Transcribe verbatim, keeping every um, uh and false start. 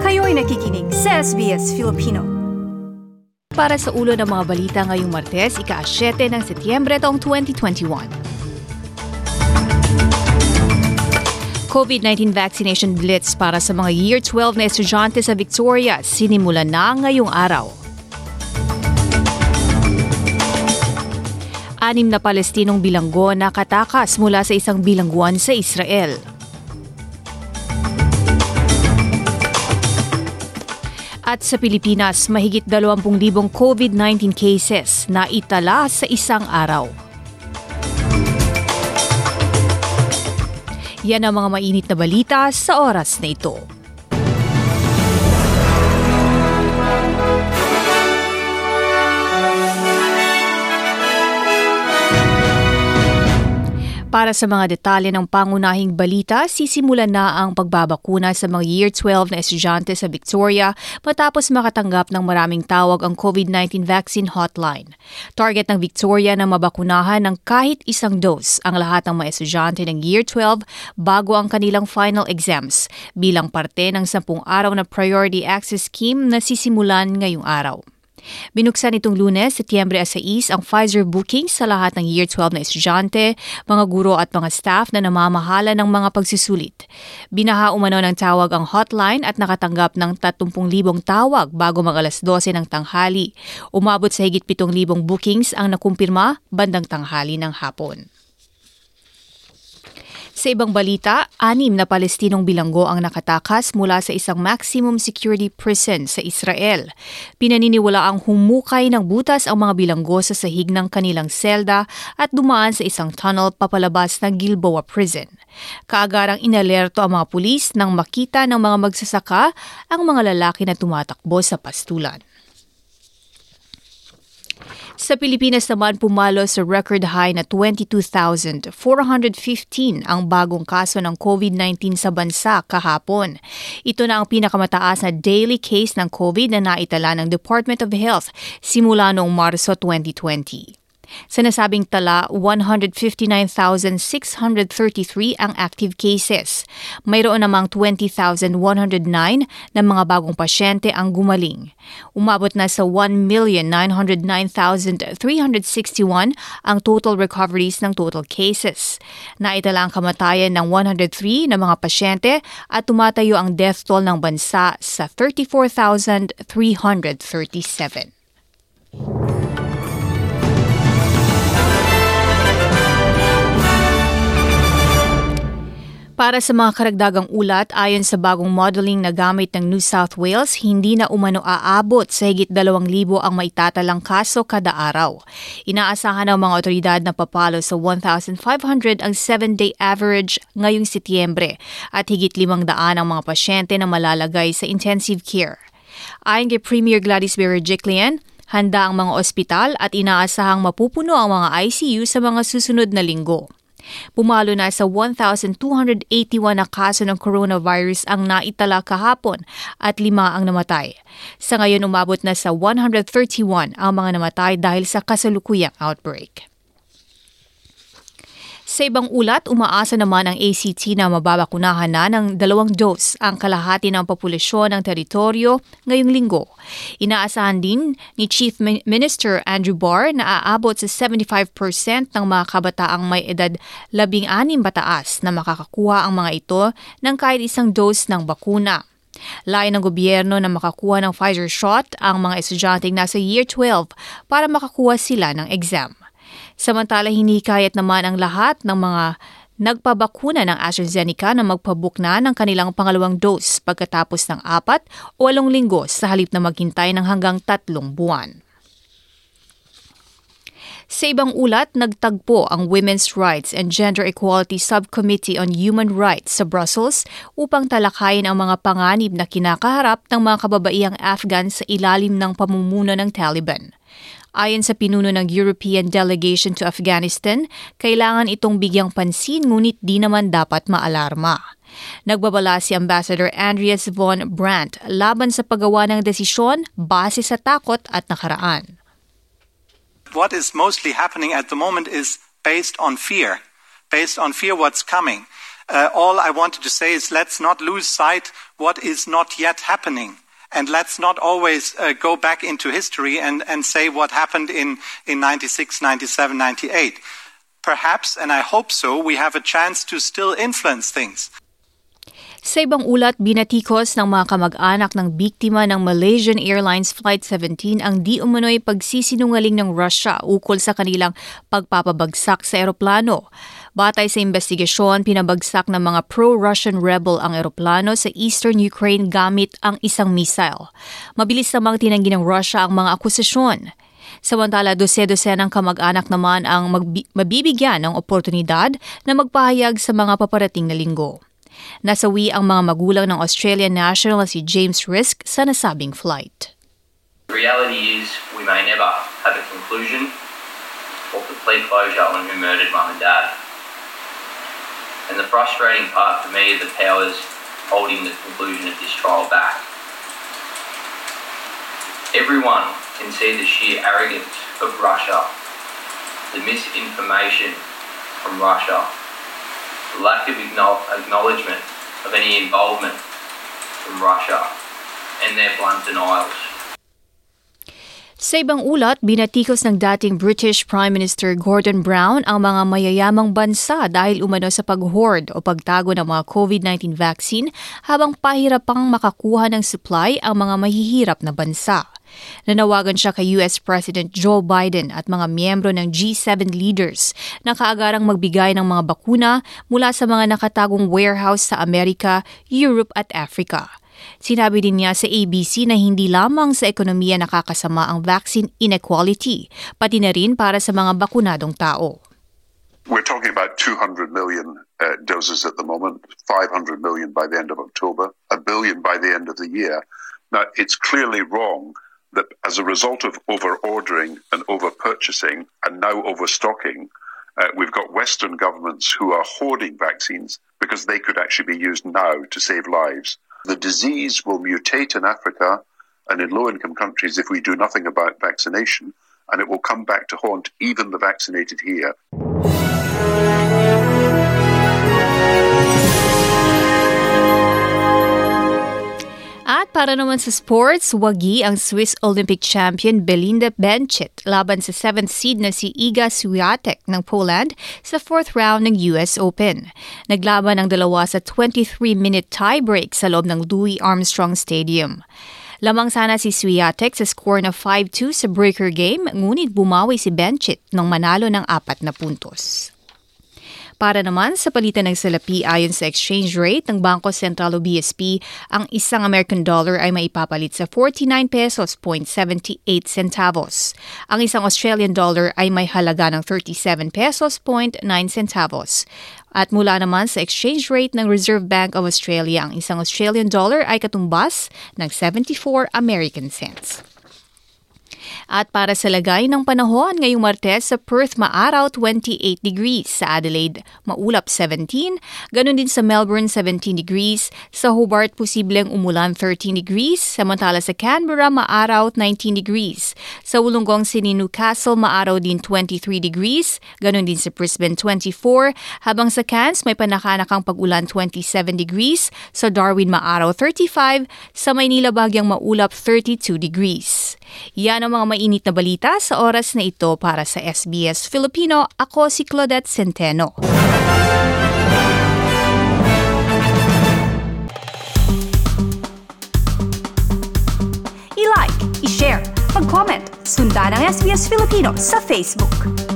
Kayo'y nakikinig sa S B S Filipino. Para sa ulo ng mga balita ngayong Martes, ika-siyete ng Setyembre taong twenty twenty-one. COVID nineteen vaccination blitz para sa mga Year twelve na estudyante sa Victoria sinimulan na ngayong araw. Anim na Palestinong bilanggo nakatakas mula sa isang bilangguan sa Israel. At sa Pilipinas, mahigit dalawampu libong COVID nineteen cases na itala sa isang araw. Yan ang mga mainit na balita sa oras na ito. Para sa mga detalye ng pangunahing balita, sisimulan na ang pagbabakuna sa mga Year twelve na estudyante sa Victoria matapos makatanggap ng maraming tawag ang COVID nineteen vaccine hotline. Target ng Victoria na mabakunahan ng kahit isang dose ang lahat ng mga estudyante ng Year twelve bago ang kanilang final exams bilang parte ng sampung araw na Priority Access Scheme na sisimulan ngayong araw. Binuksan itong Lunes, Setyembre sais ang Pfizer bookings sa lahat ng Year twelve na estudyante, mga guro at mga staff na namamahala ng mga pagsusulit. Binaha umano ng tawag ang hotline at nakatanggap ng tatlumpu libong tawag bago mag alas dose ng tanghali. Umabot sa higit pitong libong bookings ang nakumpirma bandang tanghali ng hapon. Sa ibang balita, anim na Palestinong bilanggo ang nakatakas mula sa isang maximum security prison sa Israel. Pinaniniwala ang humukay ng butas ang mga bilanggo sa sahig ng kanilang selda at dumaan sa isang tunnel papalabas ng Gilboa Prison. Kaagarang inalerto ang mga pulis nang makita ng mga magsasaka ang mga lalaki na tumatakbo sa pastulan. Sa Pilipinas naman, pumalo sa record high na twenty-two thousand four hundred fifteen ang bagong kaso ng COVID nineteen sa bansa kahapon. Ito na ang pinakamataas na daily case ng COVID na naitala ng Department of Health simula noong Marso twenty twenty. Sa nasabing tala, one hundred fifty-nine thousand six hundred thirty-three ang active cases. Mayroon namang twenty thousand one hundred nine na mga bagong pasyente ang gumaling. Umabot na sa one million nine hundred nine thousand three hundred sixty-one ang total recoveries ng total cases. Naitala ang kamatayan ng one hundred three na mga pasyente at tumatayo ang death toll ng bansa sa thirty-four thousand three hundred thirty-seven. Para sa mga karagdagang ulat, ayon sa bagong modeling na gamit ng New South Wales, hindi na umano aabot sa higit dalawang libo ang maitatalang kaso kada araw. Inaasahan ng mga otoridad na papalo sa one thousand five hundred ang seven-day average ngayong Setyembre at higit limang daan ang mga pasyente na malalagay sa intensive care. Ayon kay Premier Gladys Berejiklian, handa ang mga ospital at inaasahang mapupuno ang mga I C U sa mga susunod na linggo. Pumalo na sa one thousand two hundred eighty-one na kaso ng coronavirus ang naitala kahapon at lima ang namatay. Sa ngayon umabot na sa one hundred thirty-one ang mga namatay dahil sa kasalukuyang outbreak. Sa ibang ulat, umaasa naman ang A C T na mababakunahan na ng dalawang dose ang kalahati ng populasyon ng teritoryo ngayong linggo. Inaasahan din ni Chief Minister Andrew Barr na aabot sa seventy-five percent ng mga kabataang may edad labing anim pataas na makakakuha ang mga ito ng kahit isang dose ng bakuna. Layo ng gobyerno na makakuha ng Pfizer shot ang mga estudyanteng nasa Year twelve para makakuha sila ng exam. Samantala, hinikayat naman ang lahat ng mga nagpabakuna ng AstraZeneca na magpabook na ng kanilang pangalawang dose pagkatapos ng apat o walong linggo sa halip na maghintay ng hanggang tatlong buwan. Sa ibang ulat, nagtagpo ang Women's Rights and Gender Equality Subcommittee on Human Rights sa Brussels upang talakayin ang mga panganib na kinakaharap ng mga kababaihang Afghan sa ilalim ng pamumuno ng Taliban. Ayon sa pinuno ng European Delegation to Afghanistan, kailangan itong bigyang pansin ngunit di naman dapat maalarma. Nagbabala si Ambassador Andreas von Brandt laban sa paggawa ng desisyon base sa takot at nakaraan. What is mostly happening at the moment is based on fear, based on fear what's coming. Uh, all I wanted to say is let's not lose sight what is not yet happening. And let's not always uh, go back into history and, and say what happened in, in ninety-six, ninety-seven, ninety-eight. Perhaps, and I hope so, we have a chance to still influence things. Sa ibang ulat, binatikos ng mga kamag-anak ng biktima ng Malaysian Airlines Flight seventeen ang di umano'y pagsisinungaling ng Russia ukol sa kanilang pagpapabagsak sa eroplano. Batay sa investigasyon, pinabagsak ng mga pro-Russian rebel ang eroplano sa eastern Ukraine gamit ang isang missile. Mabilis namang tinanggi ng Russia ang mga akusasyon. Samantala, dose-dosenang kamag-anak naman ang magbi- mabibigyan ng oportunidad na magpahayag sa mga paparating na linggo. Nasawi ang mga magulang ng Australian national na si James Risk sa nasabing flight. The reality is we may never have a conclusion or complete closure on who murdered mum and dad. And the frustrating part for me are the powers holding the conclusion of this trial back. Everyone can see the sheer arrogance of Russia, the misinformation from Russia, the lack of acknowledgement of any involvement from Russia, and their blunt denials. Sa ibang ulat, binatikos ng dating British Prime Minister Gordon Brown ang mga mayayamang bansa dahil umano sa pag-hoard o pagtago ng mga COVID nineteen vaccine habang pahirapang makakuha ng supply ang mga mahihirap na bansa. Nanawagan siya kay U S President Joe Biden at mga miyembro ng G seven leaders na kaagarang magbigay ng mga bakuna mula sa mga nakatagong warehouse sa Amerika, Europe at Africa. Sinabi din niya sa A B C na hindi lamang sa ekonomiya nakakasama ang vaccine inequality, pati na rin para sa mga bakunadong tao. We're talking about two hundred million uh, doses at the moment, five hundred million by the end of October, a billion by the end of the year. Now, it's clearly wrong that as a result of over-ordering and over-purchasing and now overstocking, uh, we've got Western governments who are hoarding vaccines because they could actually be used now to save lives. The disease will mutate in Africa and in low-income countries if we do nothing about vaccination, and it will come back to haunt even the vaccinated here. At para naman sa sports, wagi ang Swiss Olympic champion Belinda Bencic laban sa seventh seed na si Iga Swiatek ng Poland sa fourth round ng U S Open. Naglaban ang dalawa sa twenty-three minute tiebreak sa loob ng Louis Armstrong Stadium. Lamang sana si Swiatek sa score na five two sa breaker game, ngunit bumawi si Bencic nang manalo ng apat na puntos. Para naman sa palitan ng salapi ayon sa exchange rate ng Bangko Sentral o B S P, ang isang American dollar ay maipapalit sa forty-nine pesos point seventy-eight centavos. Ang isang Australian dollar ay may halaga ng thirty-seven pesos point nine centavos. At mula naman sa exchange rate ng Reserve Bank of Australia, ang isang Australian dollar ay katumbas ng seventy-four American cents. At para sa lagay ng panahon ngayong Martes, sa Perth maaraw twenty-eight degrees, sa Adelaide maulap seventeen, ganun din sa Melbourne seventeen degrees, sa Hobart posibleng umulan thirteen degrees, samantala sa Canberra maaraw nineteen degrees, sa Wollongong City, Newcastle maaraw din twenty-three degrees, ganun din sa Brisbane twenty-four, habang sa Cairns may panakanakang pag-ulan twenty-seven degrees, sa Darwin maaraw thirty-five, sa Maynila bagyang maulap thirty-two degrees. Yan ang mga mainit na balita sa oras na ito. Para sa S B S Filipino, ako si Claudette Centeno. I-like, i-share, mag-comment, sundan ang S B S Filipino sa Facebook.